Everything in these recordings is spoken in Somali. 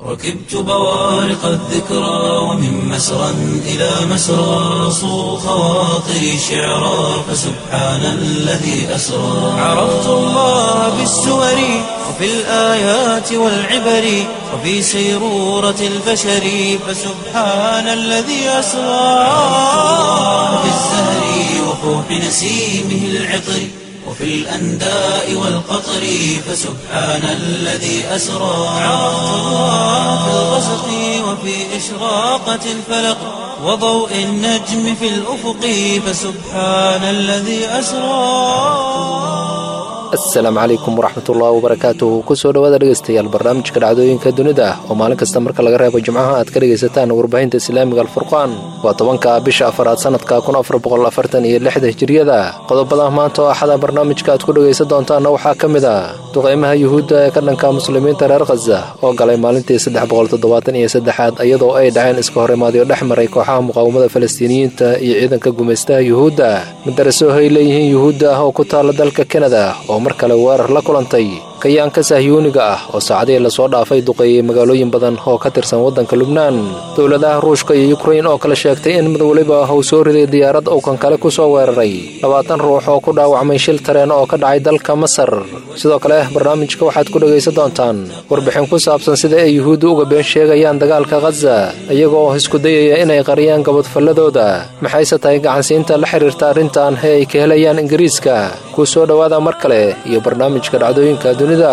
ركبت بوارق الذكرى ومن مسرى إلى مسرى صو خواطري شعرا فسبحان الذي أسرى عرفت الله بالسور وفي الآيات والعبر وفي سيرورة البشر فسبحان الذي أسرى في الزهر وفوح نسيمه العطر وفي الأنداء والقطر فسبحان الذي أسرى عرفت الله في الغسق وفي إشراقة الفلق وضوء النجم في الأفق فسبحان الذي أسرى. asalaamu calaykum waraxmatullaahi wabarakaatuhu kusoo dhawaada dhegaystayaal barnaamijka dhacdooyinka dunida oo maalin kasta marka laga reebo jimcaha aad ka dhegaysataan warbaahinta islaamiga alfurqaan waa 10-ka bisha afaraad sanadka 1446 hijriyada qodobada maanta oo axada barnaamijka aad ku dhegaysan doontaana waxaa ka mid ah duqeymaha yuhuudda ee ka dhanka muslimiinta reer khaza oo galay maalintii 373aad iyadoo ay dhaceen iska horimaadyo dhex maray kooxaha muqaawamada falastiiniyiinta iyo ciidanka gumaystaha yuhuudda madaraso ay leeyihiin yuhuudda ah oo ku taala dalka kanada oo mar kale weerar la kulantay kayaanka sahyuuniga ah oo saacadihii lasoo dhaafay duqeeyey magaalooyin badan oo ka tirsan waddanka lubnaan dowladaha ruushka iyo yukrain oo kala sheegtay in mid waliba uu soo riday diyaarad uu kan kale ku soo weeraray 20 ruux oo ku dhaawacmay shil tareen oo ka dhacay dalka masar sidoo kale barnaamijka waxaad ku dhegaysan doontaan warbixin ku saabsan sida ay yuhuuddu uga been sheegayaan dagaalka khaza iyagoo isku dayaya inay qariyaan gabadfalladooda maxayse tahay gacansiinta la xiriirta arrintan ee ay ka helayaan ingiriiska ku soo dhawaada mar kale iyo barnaamijka dhacdooyinka dunida.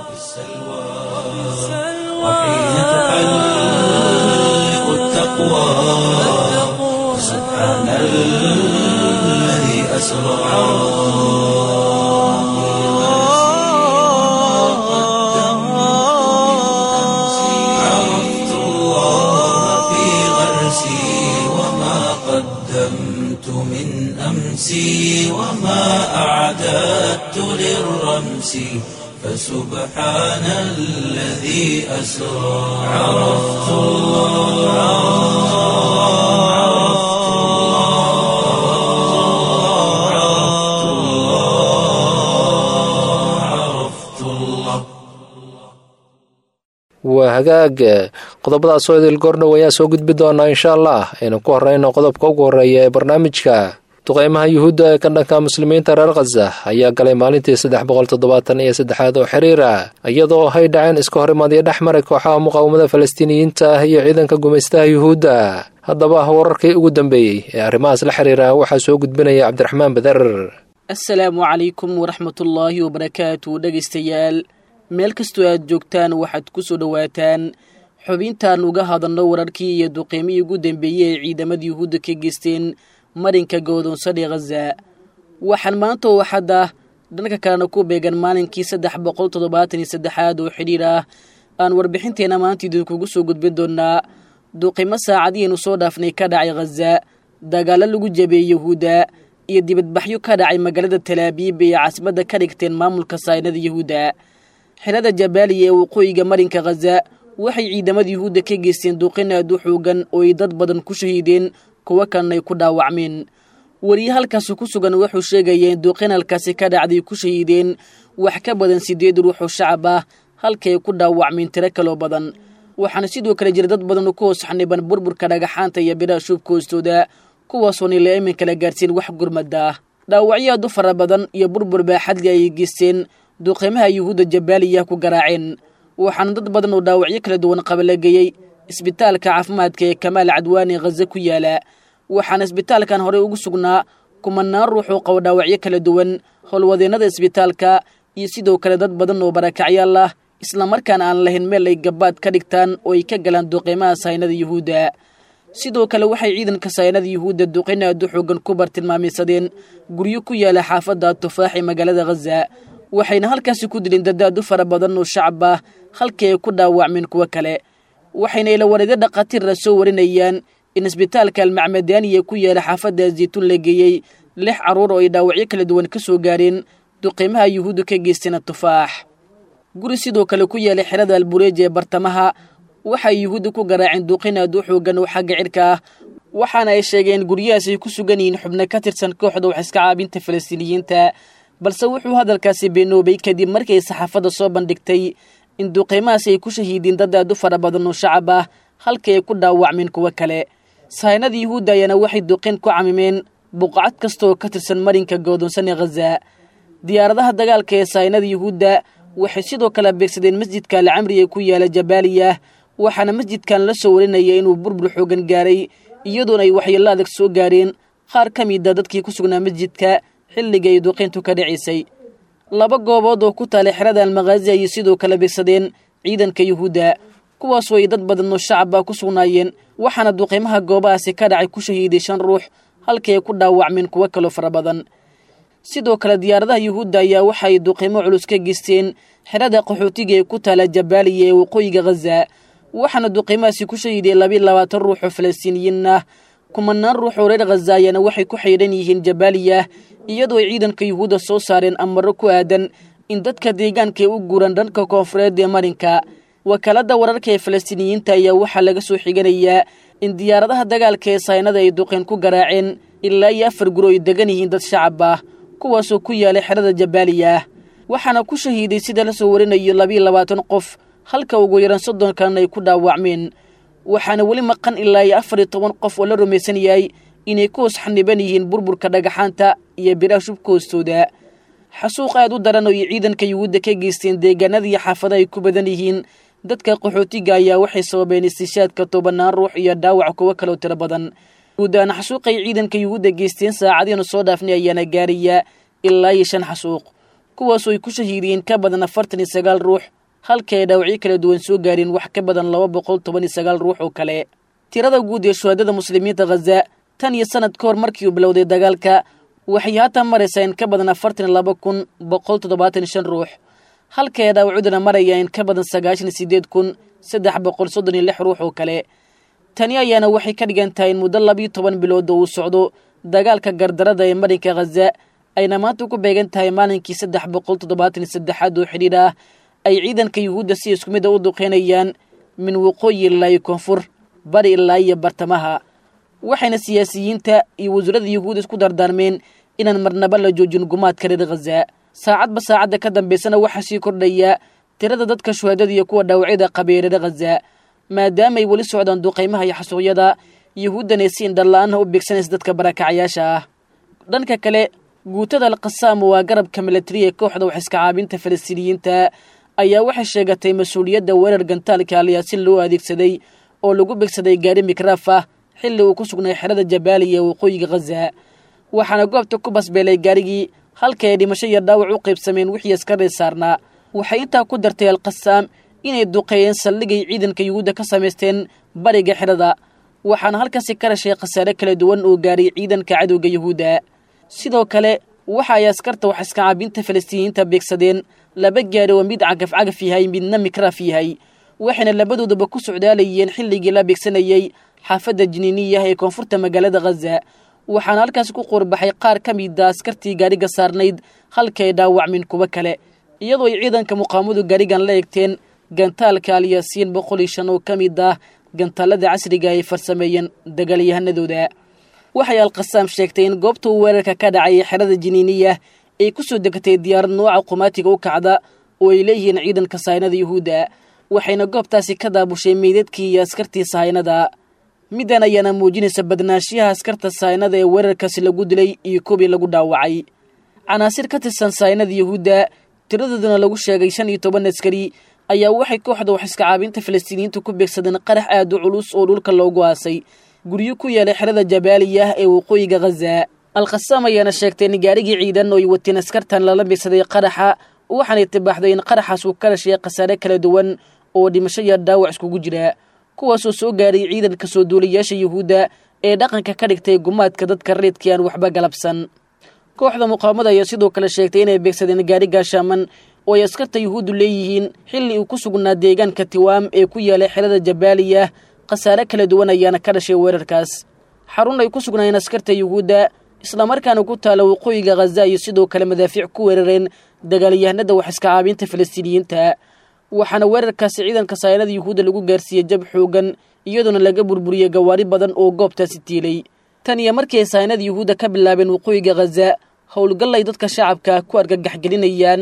وحين تحلق التقوى سبحان الذي أسرى عرفت الله في غرسي وما قدمت من أمسي وما أعددت للرمس فسبحان الذي أسرى عرفت الله waa hagaag qodobadaas oo idil goordhow ayaa soo gudbi doonaa insha allah aynu ku horeyno qodobka ugu horeeya ee barnaamijka duqeymaha yuhuudda ee ka dhanka muslimiinta reer khaza ayaa galay maalintii 373aad oo xiriira iyadoo ay dhaceen iska horimaadyo dhex maray kooxaha muqaawamada falastiiniyiinta ah iyo ciidanka gumaystaha yuhuudda haddaba wararkii ugu dambeeyey ee arrimahaas la xiriira waxaa soo gudbinaya cabdiraxmaan badar. assalaamu calaykum waraxmatullaahi wabarakaatu dhegaystayaal meel kastoo aad joogtaan waxaad ku soo dhowaataan xubintaan uga hadalno wararkii iyo duqeymihii ugu dambeeyey ee ciidamada yuhuudda ka geysteen marinka go'doonsan ee khaza waxaan maanta oo xadda dhanka kalena ku beegan maalinkii 373aad oo xidhiir ah aan warbixinteena maanta idinkugu soo gudbin doonaa duqeymo saacadihiinu soo dhaafnay ka dhacay khaza dagaallo lagu jabeeyey yuhuudda iyo dibadbaxyo ka dhacay magaalada talaabiib ee caasimadda ka dhigteen maamulka saynada yuhuudda xilada jabaaliya ee waqooyiga marinka khaza waxay ciidamada yuhuudda ka geysteen duqeyn aad u xoogan oo ay dad badan ku shahiideen kuwa kalena ay ku dhaawacmeen wariye halkaasi ku sugan wuxuu sheegaya in duqeyn halkaasi ka dhacday ku shahiideen wax ka badan 8 ruux oo shacab ah halkay ku dhaawacmeen tiro kaloo badan waxaana sidoo kale jira dad badan oo ku hoos xaniban burburka dhagaxaanta iyo biraha shubka hoostooda kuwaasoo nila imin kala gaarsiin wax gurmada ah dhaawacyo aad u fara badan iyo burbur baaxadli ay geysteen duqeymaha yuhuudda jabaaliya ku garaaceen waxaana dad badan oo dhaawacyo kala duwan qabalageeyey isbitaalka caafimaadka ee kamaal cadwaani khaza ku yaala waxaana isbitaalkan horey ugu sugnaa kumanaan ruux oo qaba dhaawacyo kala duwan howlwadeennada isbitaalka iyo sidoo kale dad badan oo barakacyaal ah islamarkaana aan lahayn meel ay gabaad ka dhigtaan oo ay ka galaan duqeymaha saynada yuhuudda sidoo kale waxay ciidanka saynada yuhuudda duqeyn aad u xoogan ku bartilmaameysadeen guryo ku yaala xaafadda tufaax ee magaalada khaza waxayna halkaasi ku dileen dad aad u fara badan oo shacab ah halkii ay ku dhaawacmeen kuwo kale waxayna ila wareedyo dhaqaatiirra soo warinayaan in isbitaalka almacmadaaniya ku yaala xaafadda zaytuun la geeyey 6 carruur oo ay dhaawacyo kala duwan ka soo gaareen duqeymaha yuhuudda ka geysteen tufaax guri sidoo kale ku yaala xerada albureej ee bartamaha waxay yuhuudda ku garaaceen duqeyn aad u xoogan oo xagga cirka ah waxaana ay sheegeen guryahaas ay ku sugan yihiin xubno ka tirsan kooxda wax iska caabinta falastiiniyiinta balse wuxuu hadalkaasi beenoobay kadib markay saxaafadda soo bandhigtay in duqeymahaas ay ku shahiideen dad aad u fara badan oo shacab ah halkii ay ku dhaawacmeen kuwo kale. sahaynada yuhuudda ayaana waxay duqeyn ku camimeen buqcad kasta oo ka tirsan marinka go'doonsan ee Gaza. diyaaradaha dagaalka ee sahaynada yuhuudda waxay sidoo kale beegsadeen masjidka Al-Amri ee ku yaala Jabaliyah, waxaana masjidkan la soo warinayay inuu burbur xoogan gaaray iyadoo ay waxyeello adag soo gaareen qaar ka mid ah dadkii ku sugnaa masjidka xilliga ay duqeyntu ka dhacisay. laba goobood oo ku taala xerada Al-Maghazi ay sidoo kale beegsadeen ciidanka yuhuudda, kuwaas oo ay dad badan oo shacab ah ku sugnaayeen, waxaana duqeymaha goobahaasi ka dhacay ku shahiiday 5 ruux halkii ay ku dhaawacmeen kuwo kale fara badan. sidoo kale diyaaradaha yuhuudda ayaa waxay duqeymo culus ka geysteen xerada qaxootiga ee ku taala Jabaliyah ee waqooyiga Gaza, waxaana duqeymahaasi ku shahiiday 22 ruux oo Falastiiniyiin ah. kumanaan ruux oo reer Gaza ayana waxay ku xidhan yihiin Jabaliyah iyadoo ay ciidanka yuhuudda soo saareen amaro ku aadan in dadka deegaanka u guuran dhanka koonfureed ee marinka. wakaalada wararka ee Falastiiniyiinta ayaa waxaa laga soo xiganayaa in diyaaradaha dagaalka ee sahaynada ay duqeyn ku garaaceen ilaa 4 guri oo ay degan yihiin dad shacab ah, kuwaasoo ku yaalay xerada Jabaliyah, waxaana ku shahiiday sida la soo warinayo 22 qof halka ugu yaraan 30 kalena ay ku dhaawacmeen. waxaana weli maqan ilaa 14 qof oo la rumaysan yahay inay ku hoos xaniban yihiin burburka dhagaxaanta iyo biraha shubka hoostooda. xasuuq aad u daran oo ciidanka yuhuudda ka geysteen deegaanada iyo xaafadaha ay ku badan yihiin dadka qaxootiga ayaa waxay sababeen istishaadka 10 ruux iyo dhaawac kuwo kale oo tiro badan. guud ahaan xasuuqay ciidanka yuhuudda geysteen saacadiina soo dhaafnay ayaana gaaraya ilaa 5 xasuuq, kuwaas oo ay ku shahiideen ka badan 49 ruux halka ay dhaawacyo kala duwan soo gaareen wax ka badan 219 ruux oo kale. tirada guud ee shuhadada muslimiinta Gaza tan iyo sanad ka hor markii uu bilowday dagaalka waxay haatan maraysaa in ka badan 42175 ruux halka ay dhaawacudana maraya in ka badan 98336 ruux oo kale. tani ayaana waxay ka dhigan tahay in muddo 12 bilood oo uu socdo dagaalka gardarada ee marinka Gaza ayna maanta ku beegan tahay maalinkii 373 oo xidhiidh ah ay ciidanka yuhuudda si isku mid ah u duqeynayaan min waqooyi ilaa koonfur, bari ilaa iyo bartamaha. waxayna siyaasiyiinta iyo wasiirada yuhuudda isku dardaarmeen inaan marnaba la joojin gumaadka reer Gaza. saacadba saacadda ka dambeysana waxaa sii kordhaya tirada dadka shuhadada iyo kuwa dhaawacyada qaba ee reer Gaza, maadaama ay weli socdaan duqeymaha iyo xasuuqyada yuhuuddana si indhalaan u beegsanaysa dadka barakacyaasha ah. dhanka kale, guutada Al-Qassam waa garabka militariga ee kooxda wax iska caabinta Falastiiniyiinta ayaa waxay sheegatay mas'uuliyadda weerar gantaalka Al-Yaasin loo adeegsaday oo lagu beegsaday gaari mikraaf ah xilli uu ku sugnay xerada Jabaliyah ee waqooyiga Gaza, waxaana goobta ku basbeelay gaarigii halka ay dhimasho iyo dhaawac u qaybsameen wixii askar saarnaa. waxay intaa ku dartay Al-Qassam inay duqeeyeen saldhigay ciidanka yuhuudda ka samaysteen bariga xerada, waxaana halkaasi ka dhashay khasaare kala duwan oo gaaray ciidanka cadowga yuhuudda. sidoo kale waxa ay askarta wax iska caabinta Falastiiniyiinta beegsadeen 2 gaari oo mid cagaf yahay midna mikraaf yahay, waxayna labadoodaba ku socdaalayeen xilligii la beegsanayay xaafadda Jiniiniyah ee koonfurta magaalada Gaza, waxaana halkaas ku qorbaxay qaar ka mid ah askartii gaariga saarnayd halka ay dhaawacmeen kuwo kale, iyadoo ay ciidanka muqaamadu gaarigan la eegteen gantaalka Al-Yaasin 105 oo ka mid ah gantaalada casriga ay farsameeyeen dagaalyahanadooda. waxay Al-Qassam sheegtay in goobta weerarka ka dhacay xerada Jiniiniyah ay ku soo degatay diyaarad nooca qumaatiga u kacda oo ay leeyihiin ciidanka sahaynada yuhuudda, waxayna goobtaasi ka daabushay meydadkii iyo askartii sahaynada. midan ayaana muujinaysa badnaanshiyaha askarta sahaynada ee weerarkaasi lagu dilay iyo kubii lagu dhaawacay. canaasir ka tirsan sahaynada yuhuudda tiradoodana lagu sheegay 15 askari ayaa waxay kooxda wax iska caabinta Falastiiniyiinta ku beegsadeen qarax aad u culus oo dhulka loogu aasay guryo ku yaala xerada Jabaliyah ee waqooyiga Gaza. Al-Qassam ayaana sheegtay in gaarigii ciidan oo ay wateen askartan lala beegsaday qaraxa, waxaana tibaaxday in qaraxaas uu ka dhashay khasaare kala duwan oo dhimasho iyo dhaawac iskugu jira, kuwaasoo soo gaaray ciidanka soo duuliyaasha yuhuudda ee dhaqanka ka dhigtay gumaadka dadka reedkii aan waxba galabsan. kooxda muqaamada ayaa sidoo kale sheegtay inay beegsadeen gaari gaashaaman oo ay askarta yuhuuddu leeyihiin xilli uu ku sugnaa deegaanka Tiwaam ee ku yaala xerada Jabaliyah. khasaare kala duwan ayaana ka dhashay weerarkaas. xarun ay ku sugnaayeen askarta yuhuudda isla markaana ku taala waqooyiga Gaza iyo sidoo kale madaafiic ku weerareen dagaalyahanada wax iska caabinta Falastiiniyiinta, waxaana weerarkaasi ciidanka sahaynada yuhuudda lagu gaarsiiyey jab xoogan iyadoona laga burburiyey gawaari badan oo goobtaasi tiilay. tan iyo markii ay sahaynada yuhuudda ka bilaabeen waqooyiga Gaza howlgal ay dadka shacabka ku argagax gelinayaan,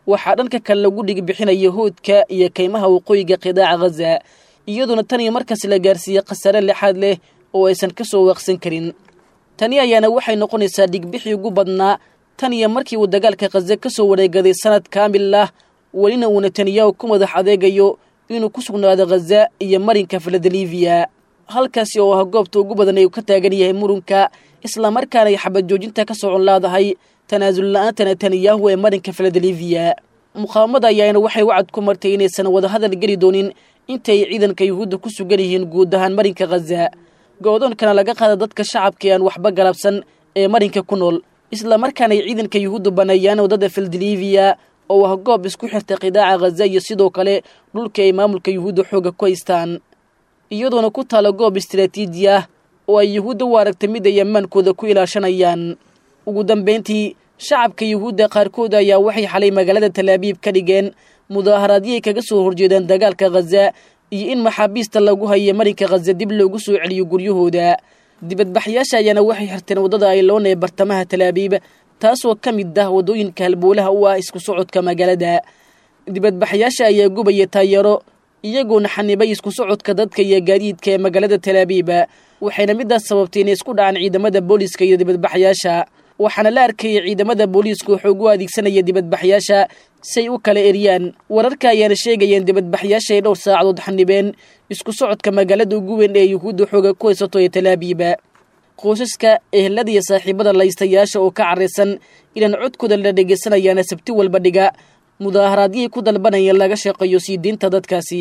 waxaa dhanka kale lagu dhigbixinaya hoodka iyo kaymaha waqooyiga qidaaca ghaza iyadoona tan iyo markaas la gaarsiiyey khasaare lixaad leh oo aysan ka soo waaqsan karin tani ayaana waxay noqonaysaa dhigbixii ugu badnaa tan iyo markii uu dagaalka ghaza ka soo wareegaday sanad kaamil ah welina uu netanyahu ku madax adeegayo inuu ku sugnaado ghaza iyo marinka filadelfiya halkaasi oo ah goobta ugu badan ay ka taagan yahay murunka islamarkaana ay xabad joojinta ka socon laadahay tanaasul la'aanta netanyahu ee marinka filadelfiya muqaawamada ayaana waxay wacad ku martay inaysan wadahadal geli doonin intay ciidanka yuhuudda ku sugan yihiin guud ahaan marinka ghaza go'doonkana laga qaada dadka shacabka aan waxba galabsan ee marinka ku nool islamarkaana ay ciidanka yuhuuddu baneeyaan waddada filadelfiya oo ah goob isku xirta qidaaca ghaza iyo sidoo kale dhulka ay maamulka yuhuudda xooga ku haystaan iyadoona ku taala goob istiraatiiji ah oo ay yuhuudda u aragtay mid ay ammaankooda ku ilaashanayaan ugu dambayntii shacabka yuhuudda qaarkood ayaa waxay xalay magaalada talaabiib ka dhigeen mudaaharaadyoay kaga soo horjeedaan dagaalka ghaza iyo in maxaabiista lagu hayo marinka ghaza dib loogu soo celiyo guryahooda dibadbaxyaasha ayaana waxay xirteen waddada ayloon ee bartamaha talaabiib taasoo ka mid ah waddooyinka halboolaha u ah isku socodka magaalada dibadbaxyaasha ayaa gubaya taayeero iyagoona xanibay isku socodka dadka iyo gaadiidka ee magaalada talaabiib waxayna midaas sababtay inay isku dhacaan ciidamada booliiska iyo dibadbaxyaasha waxaana la arkayay ciidamada booliisku xoog u adeegsanaya dibadbaxyaasha say u kala eriyaan wararka ayaana sheegayeen dibadbaxyaasha ay dhowr saacadood xanibeen isku socodka magaalada ugu weyn ee yuhuudda xooga ku haysato ee talaabiib qoysaska ehelada iyo saaxiibada laystayaasha oo ka caraysan inaan codkooda la dhegaysanayaana sabti walba dhiga mudaaharaadiyay ku dalbanayeen laga shaqeeyo sii diinta dadkaasi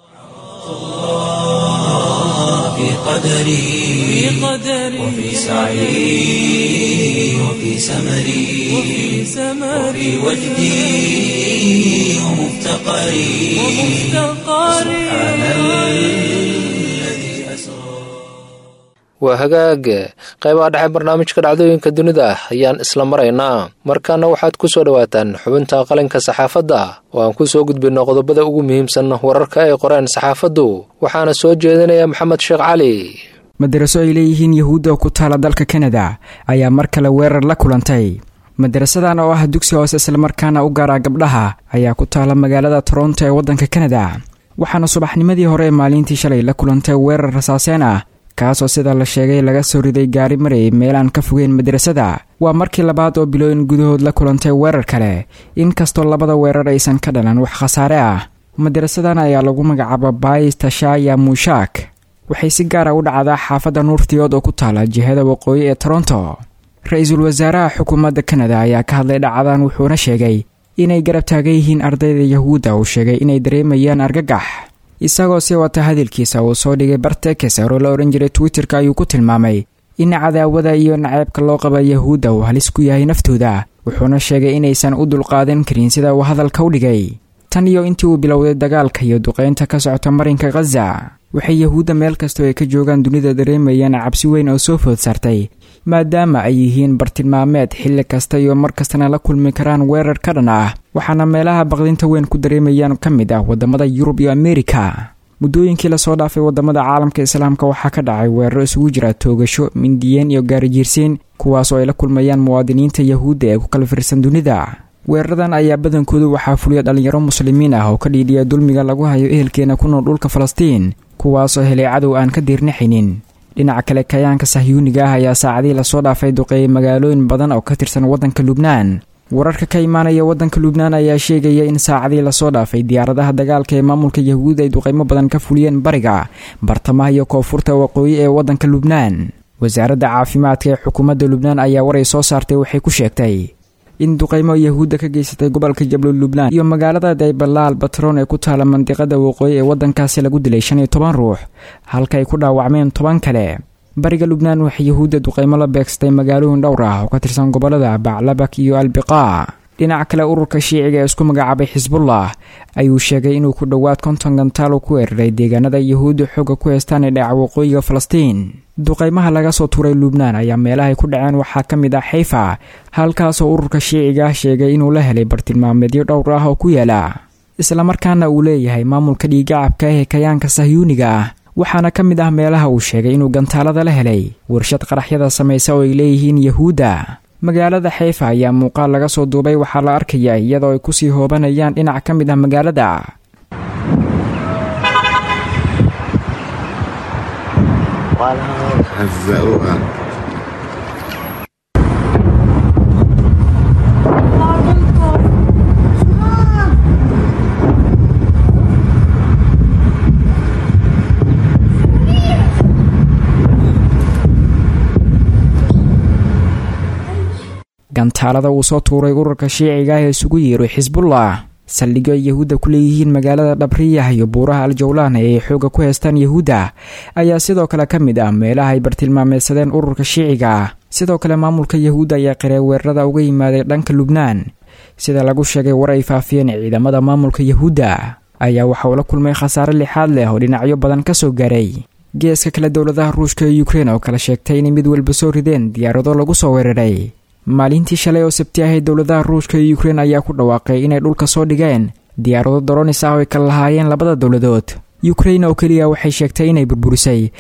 في قدري وفي سعي وفي سمري وفي وجدي ومفتقري سبحان الذي أسرى waa hagaag qaybaha dhexe barnaamijka dhacdooyinka dunida ayaan isla maraynaa markaana waxaad ku soo dhowaataan xubinta qalinka saxaafadda oo aan ku soo gudbinno qodobada ugu muhiimsan wararka ay qoreen saxaafaddu waxaana soo jeedinaya maxamed sheekh cali madaraso ay leeyihiin yuhuudda ku taala dalka kanada ayaa mar kale weerar la kulantay madarasadan oo ah dugsi hoose islamarkaana u gaara gabdhaha ayaa ku taala magaalada toronto ee waddanka kanada waxaana subaxnimadii hore ee maalintii shalay la kulantay weerar rasaaseen ah kaasoo sida la sheegay laga soo riday gaari marayay meel aan ka fogeyn madrasada waa markii labaad oo bilooyin gudahood la kulantay weerar kale inkastoo labada weerar aysan ka dhalan wax khasaare ah madrasadan ayaa lagu magacaaba bays tashaya muushaak waxay si gaara u dhacdaa xaafadda nuurtiyood oo ku taala jihada waqooyi ee toronto ra-iisul wasaaraha xukuumadda kanada ayaa ka hadlay dhacdadan wuxuuna sheegay inay garab taagan yihiin ardayda yahuudda uu sheegay inay dareemayaan argagax isagoo si wata hadalkiisa uu soo dhigay bartekes oo la odhan jiray twitterka ayuu ku tilmaamay in cadaawada iyo naceebka loo qaba yahuudda uu halis ku yahay naftooda wuxuuna sheegay inaysan u dulqaadan karin sida uu hadalka u dhigay tan iyo intii uu bilowday dagaalka iyo duqeynta ka socota marinka ghaza waxay yahuudda meel kastoo ay ka joogaan dunida dareemayaan cabsi weyn oo soo food saartay maadaama ay yihiin bartilmaameed xilli kasta iyo mar kastana la kulmi karaan weerar ka dhan ah waxaana meelaha baqdinta weyn ku dareemayaan ka mid ah waddamada yurub iyo ameerika muddooyinkii lasoo dhaafay waddamada caalamka islaamka waxaa ka dhacay weeraro isugu jira toogasho mindiyeen iyo gaarijiirsiin kuwaas oo ay la kulmayaan muwaadiniinta yahuudda ee ku kala firsan dunida weeraradan ayaa badankoodu waxaa fuliya dhalinyaro muslimiin ah oo ka dhiidhiya dulmiga lagu hayo ehelkeena ku nool dhulka falastiin kuwaasoo helay cadow aan ka diirnixinin dhinaca kale kayaanka sahyuuniga ah ayaa saacadii lasoo dhaafay duqeeyay magaalooyin badan oo ka tirsan waddanka lubnaan wararka ka imaanaya waddanka lubnaan ayaa sheegaya in saacadii lasoo dhaafay diyaaradaha dagaalka ee maamulka yahuud ay duqeymo badan ka fuliyeen bariga bartamaha iyo koonfurta waqooyi ee waddanka lubnaan wasaaradda caafimaadka ee xukuumadda lubnaan ayaa waray soo saartay waxay ku sheegtay in duqeymo yahuudda ka geysatay gobolka jablo lubnaan iyo magaalada daybalaal batroon ee ku taala mandiqada waqooyi ee waddankaasi lagu dilay 15 ruux halka ay ku dhaawacmeen 10 kale bariga lubnaan waxay yahuudda duqeymo la beegsatay magaalooyin dhowr ah oo ka tirsan gobolada baclabak iyo albiqaa dhinaca kale ururka shiiciga ee isku magacaabay xisbullah ayuu sheegay inuu ku dhowaad 50 gantaal ku weeraray deegaanada yahuudda xooga ku haystaan ee dhaca waqooyiga falastiin duqeymaha laga soo tuuray lubnaan ayaa meelahay ku dhaceen waxaa ka mid ah xayfa halkaasoo ururka shiiciga sheegay inuu la helay bartilmaameedyo dhowr ah oo ku yaala islamarkaana uu leeyahay maamulka dhiigacabka ee kayaanka sahyuuniga ah waxaana ka mid ah meelaha uu sheegay inuu gantaalada la helay warshad qaraxyada samaysa oo ay leeyihiin yahuudda magaalada xayfa ayaa muuqaal laga soo duubay waxaa la arkaya iyadoo ay kusii hoobanayaan dhinac ka mid ah magaalada. gantaalada uu soo tuuray ururka shiiciga ah ee isugu yeeray xisbullah saldhigyo yahuudda ku leeyihiin magaalada dhabriyah iyo buuraha aljawlaan ee ay xooga ku heestaan yahuudda ayaa sidoo kale ka mid ah meelaha ay bartilmaameedsadeen ururka shiiciga ah. sidoo kale maamulka yahuudda ayaa qirey weerarada uga yimaaday dhanka lubnaan. sida lagu sheegay war ay faafiyeen ciidamada maamulka yahuudda ayaa waxa uu la kulmay khasaare lixaad leh oo dhinacyo badan ka soo gaaray. geeska kale dowladaha ruushka iyo Ukraine oo kala sheegtay in mid walba soo rideen diyaarado lagu soo weeraray. maalintii shalay oo sabti ahayd dowladaha ruushka iyo Ukraine ayaa ku dhawaaqay inay dhulka soo dhigeen diyaarado drones ah oo ay kala lahaayeen labada dowladood. Ukraine oo kaliya waxay sheegtay inay burburisay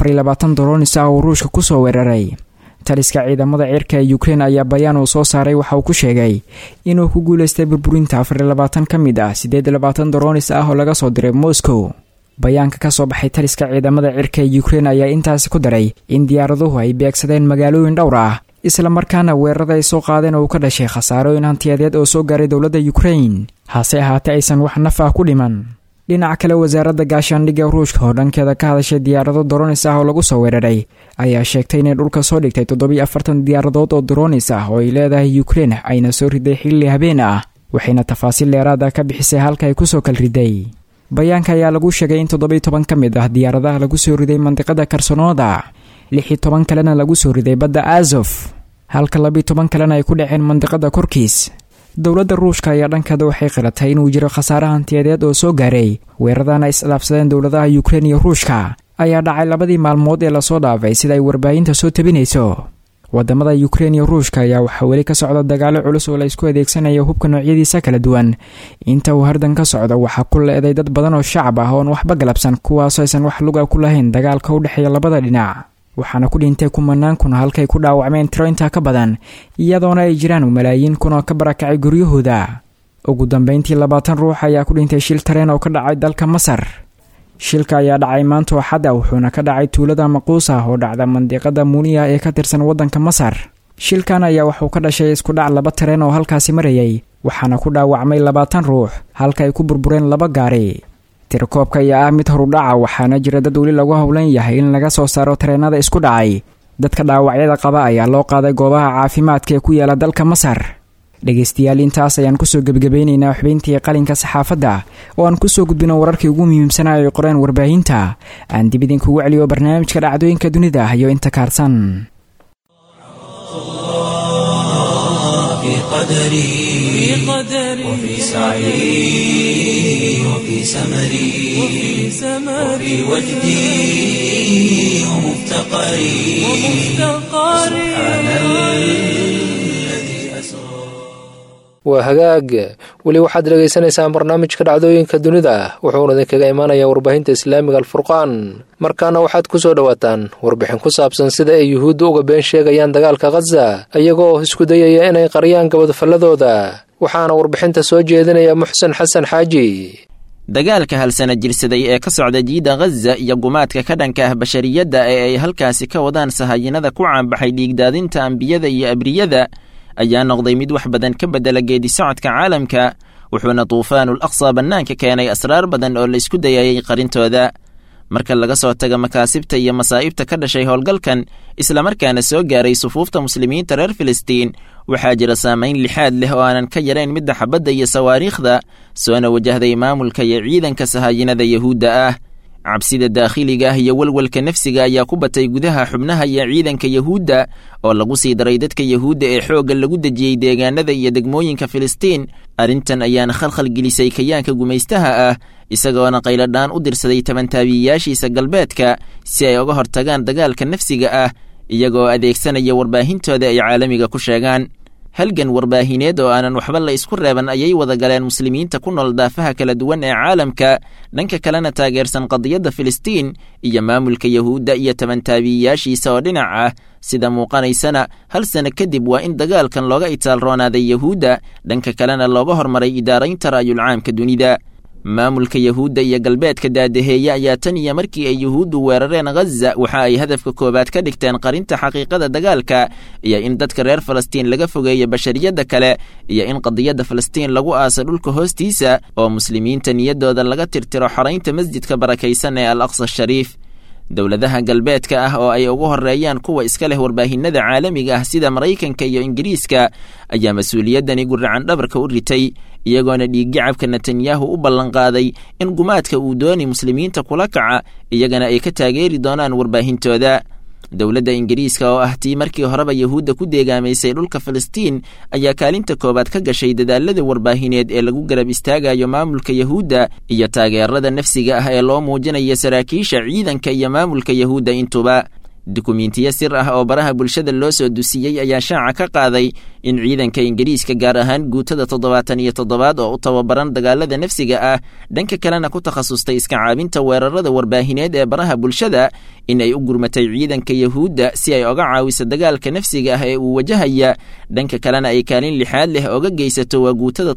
24 drones ah oo ruushka ku soo weeraray. taliska ciidamada cirka ee Ukraine ayaa bayaan uu soo saaray waxa uu ku sheegay inuu ku guuleystay burburinta 24 ka mid ah 28 drones ah oo laga soo diray Moscow. bayaanka ka soo baxay taliska ciidamada cirka ee Ukraine ayaa intaas ku daray in diyaaraduhu ay beegsadeen magaalooyin dhowr ah isla markaana weerarada ay soo qaadeen oo ka dhashay khasaarooyin hantiyadeed oo soo gaaray dowladda Ukraine. hase ahaatee aysan wax naf ah ku dhiman. dhinaca kale wasaaradda gaashaandhigga ruushka oo dhankeeda ka hadashay diyaarado drones ah oo lagu soo weeraray ayaa sheegtay inay dhulka soo dhigtay 47 diyaaradood oo drones ah oo ay leedahay Ukraine ayna soo riday xilli habeen ah, waxayna tafaasiil dheeraad ah ka bixisay halka ay ku soo kal riday. bayaanka ayaa lagu sheegay in 17 ka mid ah diyaaradaha lagu soo riday mandiqada Karsonooda, 16 kalena lagu soo riday badda Azov, halka 12 kalena ay ku dhaceen mandiqada Korkiis. dowladda ruushka ayaa dhankeeda waxay qiratay inuu jiro khasaare hantiyadeed oo soo gaaray weerarada isdhaafsadeen dowladaha Ukraine iyo Ruushka ayaa dhacay labadii maalmood ee la soo dhaafay sida ay warbaahinta soo tabinayso. wadamada Ukraine iyo Ruushka ayaa waxa weli ka socda dagaalo culus oo la isku adeegsanayo hubka noocyadiisa kala duwan. inta uu hardan ka socdo waxa ku leeday dad badan oo shacab ah oo wax bagalabsan kuwaas oo aysan wax lug ah ku lahayn dagaalka u dhaxeeya labada dhinac, waxaana ku dhintay kumanaan kun halkay ku dhaawacmeen tiro inta ka badan iyadoona ay jiraan malaayiin kun oo ka barakacay guryahooda. ugu dambeyntii 20 ruux ayaa ku dhintay shil tareen oo ka dhacay dalka Masar. shilka ayaa dhacay maanta Axadda wuxuuna ka dhacay tuulada Maquusa oo dhacda mandiqada Muniya ee ka tirsan wadanka Masar. shilkan ayaa wuxuu ka dhashay isku dhac laba tareen oo halkaasi marayay, waxaana ku dhaawacmay 20 ruux halka ay ku burbureen 2 gaari. tirkoobka ayaa mid horu dhaca waxaana jira dad weli lagu hawlan yahay in laga soo saaro tareenada isku dhacay. dadka dhaawacyada qaba ayaa loo qaaday goobaha caafimaadka ee ku yaala dalka Masar. dhageystayaal intaas ayaan kusoo gabagabeynaynaa xubintii qalinka saxaafadda oo aan kusoo gudbino wararkii ugu muhiimsanaa ee qoreen warbaahinta. aan dib idinkugu celiyo barnaamijka dhacdooyinka dunida iyo inta kaarsan. وفي سعي وفي سمري وفي وجدي ومفتقري سبحان الذي أسرى. waa hagaag weli waxaad dhegaysanaysaan barnaamijka dhacdooyinka dunida wuxuuna idinkaga imaanayaa warbaahinta islaamiga alfurqaan. markaana waxaad ku soo dhawaataan warbixin ku saabsan sida ay yuhuuddu uga been sheegayaan dagaalka Gaza iyagoo isku dayaya inay qariyaan gabadhfalladooda. waxaana warbixinta soo jeedinaya Muxsin Xasan Xaaji. dagaalka hal sana jirsaday ee ka socda jiida Gaza iyo gumaadka ka dhanka ah bashariyadda ee ay halkaasi ka wadaan sahayinada ku caanbaxay dhiigdaadinta ambiyada iyo abriyada ayaa noqday mid wax badan ka bedela geedi socodka caalamka, wuxuuna duufaanul aqsa bannaanka keenay asraar badan oo la isku dayayay qarintooda. marka laga soo taga makaasibta iyo masaa'ibta ka dhashay howlgalkan isla markaana soo gaaray sufuufta muslimiinta reer Filistiin, waxaa jira saamayn lixaad leh oo aanan ka yarayn midda xabadda iyo sawaariikhda soona wajahday maamulka iyo ciidanka sahayinada yahuudda ah. cabsida daakhiliga ah iyo walwalka nafsiga ayaa ku batay gudaha xubnaha iyo ciidanka yahuudda oo lagu sii daray dadka yahuudda ee xoogga lagu dejiyey deegaanada iyo degmooyinka Filistiin. arrintan ayaana khalkhal gelisay kayaanka gumaystaha ah, isagoona qayladhaan u dirsaday tabantaabiyaashiisa galbeedka si ay uga hortagaan dagaalka nafsiga ah iyagoo adeegsanaya warbaahintooda ay caalamiga ku sheegaan. halgan warbaahineed oo aanan waxba la isku reeban ayay wada galeen muslimiinta ku nool daafaha kala duwan ee caalamka, dhanka kalena taageersan qadiyadda Filistiin iyo maamulka yahuudda iyo tabantaabiyaashiisa oo dhinac ah, sida muuqanaysana hal sano kadib waa in dagaalkan looga itaalroonaaday yahuudda dhanka kalena looga hormaray idaaraynta ra'yulcaamka dunida maamulka yahuudda iyo galbeedka daadaheeye ayaa tan iyo markii ay yuhuuddu weerareen ghaza waxa ay hadafka koowaad ka dhigteen qarinta xaqiiqada dagaalka iyo in dadka reer falastiin laga fogeeyo bashariyadda kale iyo in qadiyadda falastiin lagu aaso dhulka hoostiisa oo muslimiinta niyaddooda laga tirtiro xoraynta masjidka barakaysan ee al aqsa shariif dowladaha galbeedka ah oo ay ugu horeeyaan kuwa iska leh warbaahinada caalamiga ah sida maraykanka iyo ingiriiska ayaa mas-uuliyaddani guracan dhabarka u ritay iyagoona dhiiggacabka netanyahu u ballanqaaday in gumaadka uu dooni muslimiinta kula kaca iyagana ay ka taageeri doonaan warbaahintooda dowladda ingiriiska oo ah tii markii horeba yahuudda ku deegaamaysay dhulka falastiin ayaa kaalinta koowaad ka gashay dadaalada warbaahineed ee lagu garab istaagayo maamulka yahuudda iyo taageerada nafsiga ah ee loo muujinayo saraakiisha ciidanka iyo maamulka yahuudda intuba dukumiintiyo sir ah oo baraha bulshada loo soo dusiyey ayaa shaaca ka qaaday in ciidanka ingiriiska gaar ahaan guutada 77 oo u tababaran dagaalada nafsiga ah dhanka kalena ku takhasustay iska caabinta weerarada warbaahineed ee baraha bulshada in ay u gurmatay ciidanka yahuudda si ay oga caawiso dagaalka nafsiga ah ee uu wajahaya dhanka kalena ay kaalin lixaad leh oga geysato waa guutada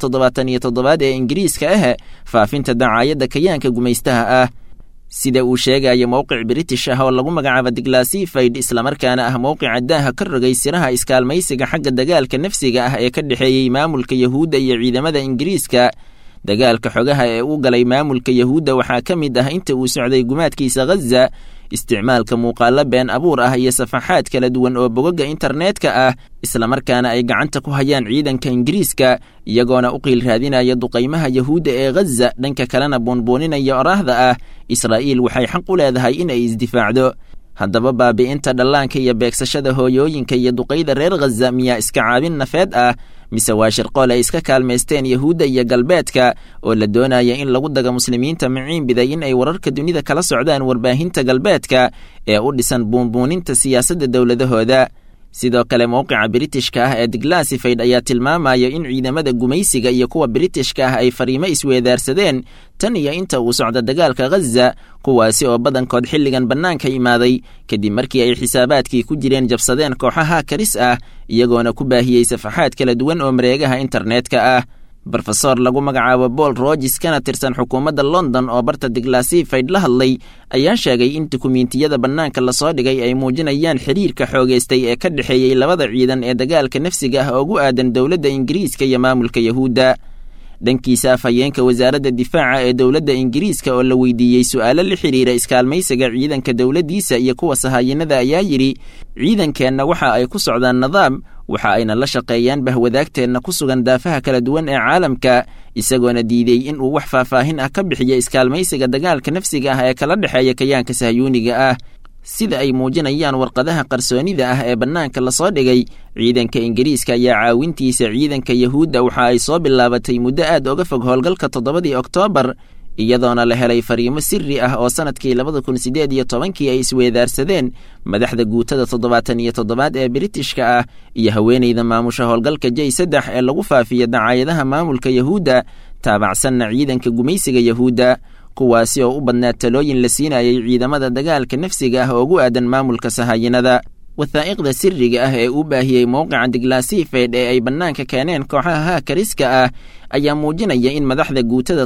77 ee ingiriiska ah faafinta dacaayadda kayaanka gumaystaha ah sida uu sheegayo mowqic british ah oo lagu magacaabo diglaasifayd islamarkaana ah mowqica daaha ka rogay siraha iskaalmaysiga xagga dagaalka nafsiga ah ee ka dhexeeyey maamulka yahuudda iyo ciidamada ingiriiska dagaalka xogaha ee uu galay maamulka yahuudda waxaa ka mid ah inta uu socday gumaadkiisa ghaza isticmaalka muuqaalo been abuur ah iyo safaxaad kala duwan oo bogaga internetka ah islamarkaana ay gacanta ku hayaan ciidanka ingiriiska iyagoona u qiil raadinaya duqaymaha yahuudda ee ghaza dhanka kalena buunbuuninaya oraahda ah israa'iil waxay xaq u leedahay in ay isdifaacdo haddaba baabi'inta dhallaanka iyo beegsashada hooyooyinka iyo duqayda reer ghaza miyaa iska caabin nafeed ah mise waa shirqool ay iska kaalmaysteen yahuudda iyo galbeedka oo la doonaya in lagu daga muslimiinta miciin biday in ay wararka dunida kala socdaan warbaahinta galbeedka ee u dhisan buunbuuninta siyaasadda dowladahooda sidoo kale mowqica britishka ah ee diglaasifayd ayaa tilmaamaya in ciidamada gumaysiga iyo kuwa britishka ah ay fariimo isweedaarsadeen tan iyo inta uu socda dagaalka ghaza kuwaasi oo badankood xilligan bannaanka imaaday kadib markii ay xisaabaadkii ku jireen jabsadeen kooxaha karis ah iyagoona ku baahiyey safaxaad kala duwan oo mareegaha internetka ah brofesor lagu magacaabo Paul Rogers kana tirsan xukuumadda London oo barta diglaasifayd la hadlay ayaa sheegay in dukumiintiyada bannaanka la soo dhigay ay muujinayaan xiriirka xoogeystay ee ka dhexeeyay labada ciidan ee dagaalka nafsiga ah oo ugu aadan dowladda ingiriiska iyo maamulka yahuudda dhankiisa afhayeenka wasaaradda difaaca ee dowladda ingiriiska oo la weydiiyey su'aalo la xiriira iskaalmaysiga ciidanka dowladdiisa iyo kuwa sahaayinada ayaa yidhi ciidankeenna waxa ay ku socdaan nidaam waxa ayna la shaqeeyaan bahwadaagteenna ku sugan daafaha kala duwan ee caalamka isagoona diiday in uu wax faahfaahin ah ka bixiyo iskaalmaysiga dagaalka nafsiga ah ee kala dhexeeya kayaanka sahyuuniga ah sida ay muujinayaan warqadaha qarsoonida ah ee bannaanka la soo dhigay ciidanka ingiriiska ayaa caawintiisa ciidanka yahuudda waxa ay soo bilaabatay muddo aad uga fog howlgalka 7 Oktoobar iyadoona la helay fariimo sirri ah oo sanadkii 2018 ay isweedaarsadeen madaxda guutada 77 ee britishka ah iyo haweeneyda maamusha howlgalka J3 ee lagu faafiyo dacaayadaha maamulka yahuudda taabacsanna ciidanka gumaysiga yahuudda kuwaasi oo u badnaa talooyin la siinayay ciidamada dagaalka nafsiga ah oo ugu aadan maamulka sahaayinada wathaa'iqda sirriga ah ee uu baahiyey mowqica diglaasifayd ee ay bannaanka keeneen kooxaha kariska ah ayaa muujinaya in madaxda guutada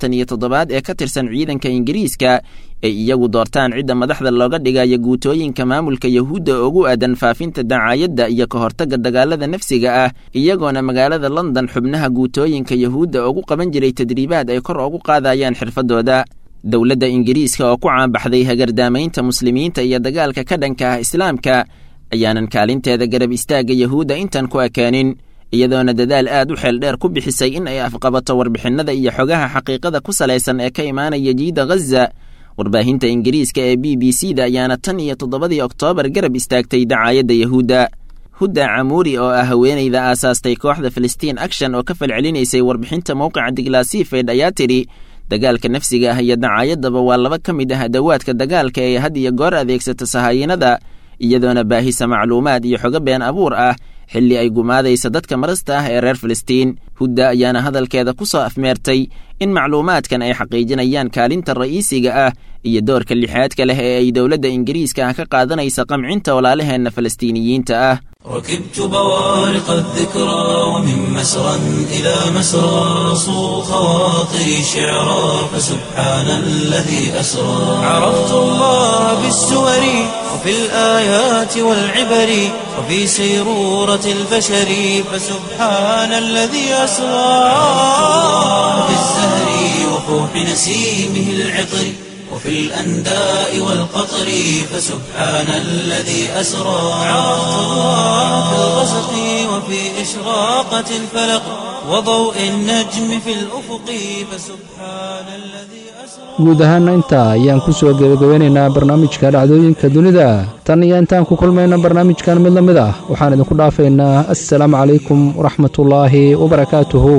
77 ee ka tirsan ciidanka ingiriiska ay iyagu doortaan cidda madaxda looga dhigayo guutooyinka maamulka yahuudda oo ugu aadan faafinta dacaayadda iyo ka hortagga dagaalada nafsiga ah iyagoona magaalada London xubnaha guutooyinka yahuudda ugu qaban jiray tadriibaad ay kor ugu qaadayaan xirfadooda dowladda ingiriiska oo ku caanbaxday hagardaamaynta muslimiinta iyo dagaalka ka dhanka ah islaamka ayaanan kaalinteeda garab istaagga yahuudda intan ku ekaanin iyadoona dadaal aad u xeel dheer ku bixisay in ay afqabato warbixinada iyo xogaha xaqiiqada ku salaysan ee ka imaanaya jiida ghaza warbaahinta ingiriiska ee BBC-da ayaana tan iyo 7 Oktoobar garab istaagtay dacaayadda yahuudda hudda camuuri oo ah haweeneyda aasaastay kooxda Palestine Action oo ka falcelinaysay warbixinta mowqica diglaasifayd ayaa tiri dagaalka nafsiga ah iyo dacaayadaba waa laba ka mid ah adawaadka dagaalka ee had iyo goor adeegsata sahaayinada iyadoona baahisa macluumaad iyo xogo been abuur ah xilli ay gumaadaysa dadka marasta ah ee reer Filistiin hudda ayaana hadalkeeda ku soo afmeertay in macluumaadkan ay xaqiijinayaan kaalinta ra'iisiga ah iyo doorka lixaadka leh ee ay dowladda ingiriiska ah ka qaadanaysa qamcinta walaalaheenna falastiiniyiinta ah. ركبت بوارق الذكرى ومن مسرى إلى مسرى صو خواطري شعرا فسبحان الذي أسرى عرفت الله بالسور وفي الآيات والعبر وفي سيرورة البشر فسبحان الذي أسرى بالزهر وفوح نسيمه العطر وفي الأنداء والقطر فسبحان الذي أسرى عرفت الله في الغسق وفي إشراقة الفلق وضوء النجم في الأفق فسبحان الذي أسرى. guud ahaana intaa ayaan ku soo gebagabeynaynaa barnaamijka dhacdooyinka dunida tan iyo intaan ku kulmayna barnaamijkan mid la mid ah waxaan idinku dhaafaynaa assalaamu calaykum waraxmatullaahi wabarakaatuhu.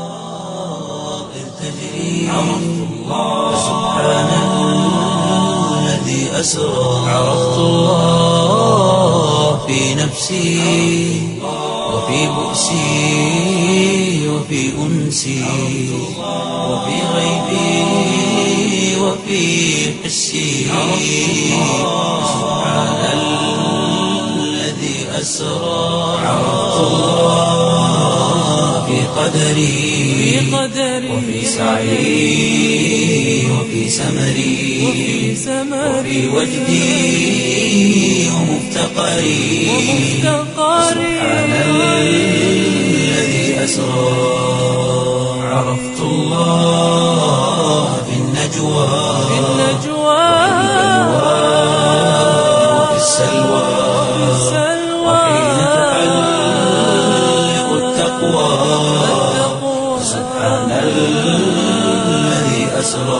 عرفت الله في نفسي وفي بؤسي وفي أنسي وفي غيبي وفي حسي سبحان الذي أسرى عرفت الله في قدري وفي سعي وفي سمري وفي وجدي ومفتقري سبحان الذي أسرى عرفت الله في النجوى وفي السلوى وحين تحلق التقوى سبحان الذي أسرى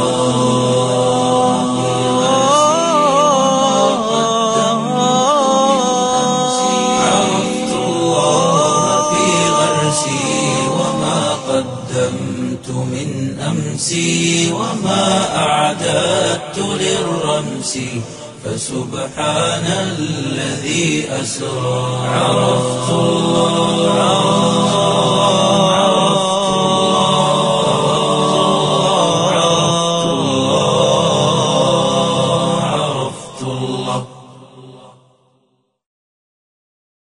عرفت الله في غرسي وما قدمت من أمسي وما أعددت للرمس فسبحان الذي أسرى عرفت الله